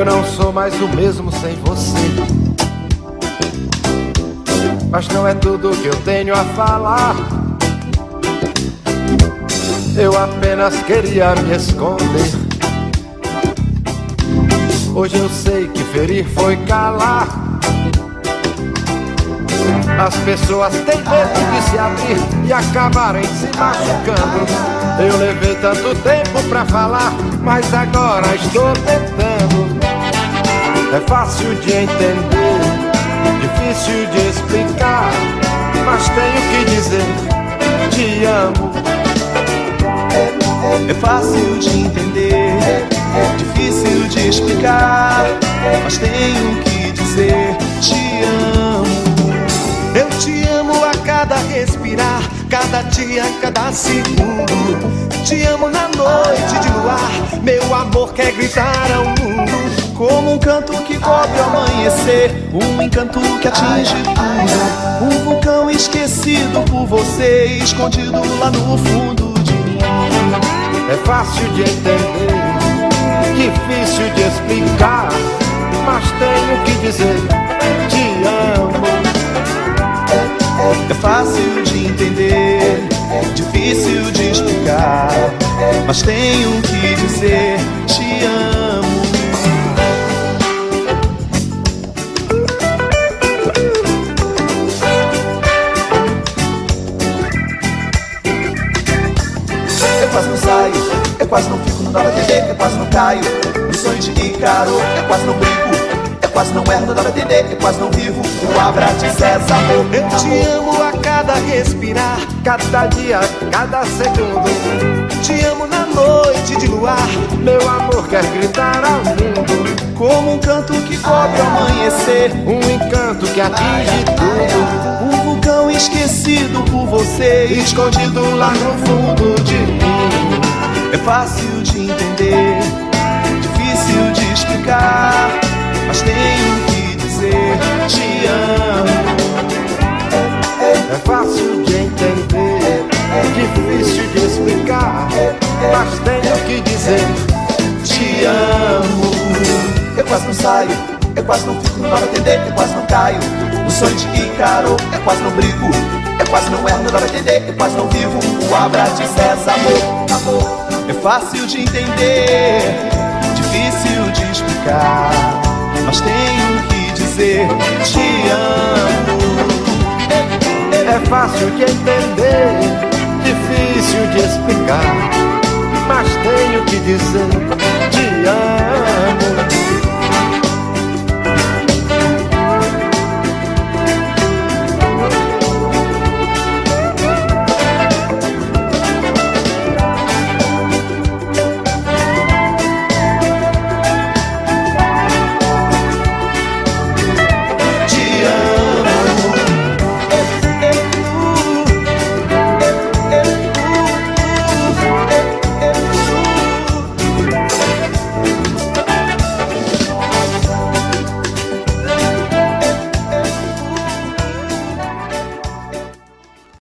Eu não sou mais o mesmo sem você, mas não é tudo que eu tenho a falar. Eu apenas queria me esconder. Hoje eu sei que ferir foi calar. As pessoas têm medo de se abrir e acabarem se machucando. Eu levei tanto tempo pra falar, mas agora estou tentando. É fácil de entender, difícil de explicar, mas tenho que dizer, te amo. É fácil de entender, difícil de explicar, mas tenho que dizer, te amo. Eu te amo a cada respirar, cada dia, cada segundo. Te amo na noite de luar, meu amor quer gritar ao mundo. Como um canto que cobre o amanhecer, um encanto que atinge tudo. Um vulcão esquecido por você, escondido lá no fundo de mim. É fácil de entender, difícil de explicar, mas tenho que dizer, te amo. É fácil de entender, difícil de explicar, mas tenho que dizer, te amo. Eu quase não saio, eu quase não fico, não dá pra entender, eu quase não caio no sonho de Ícaro, eu quase não brinco, eu quase não erro, não dá pra entender, eu quase não vivo o Abraão César, amor. Eu te amo a cada respirar, cada dia, cada segundo. te amo na noite de luar, Meu amor quer gritar ao mundo. Como um canto que cobre o amanhecer, Um encanto que atinge tudo, um vulcão esquecido por você, escondido lá no fundo de mim. É fácil de entender, difícil de explicar, mas tenho que dizer, te amo. É fácil de entender, difícil de explicar, mas tenho que dizer, Te amo. Eu quase não saio, eu quase não fico, não dá pra entender, eu quase não caio no sonho de Ícaro, eu quase não brigo, eu quase não erro, não dá pra entender, eu quase não vivo o Abraão César, amor, amor. É fácil de entender, difícil de explicar, mas tenho que dizer, te amo. é fácil de entender, difícil de explicar, mas tenho que dizer, te amo.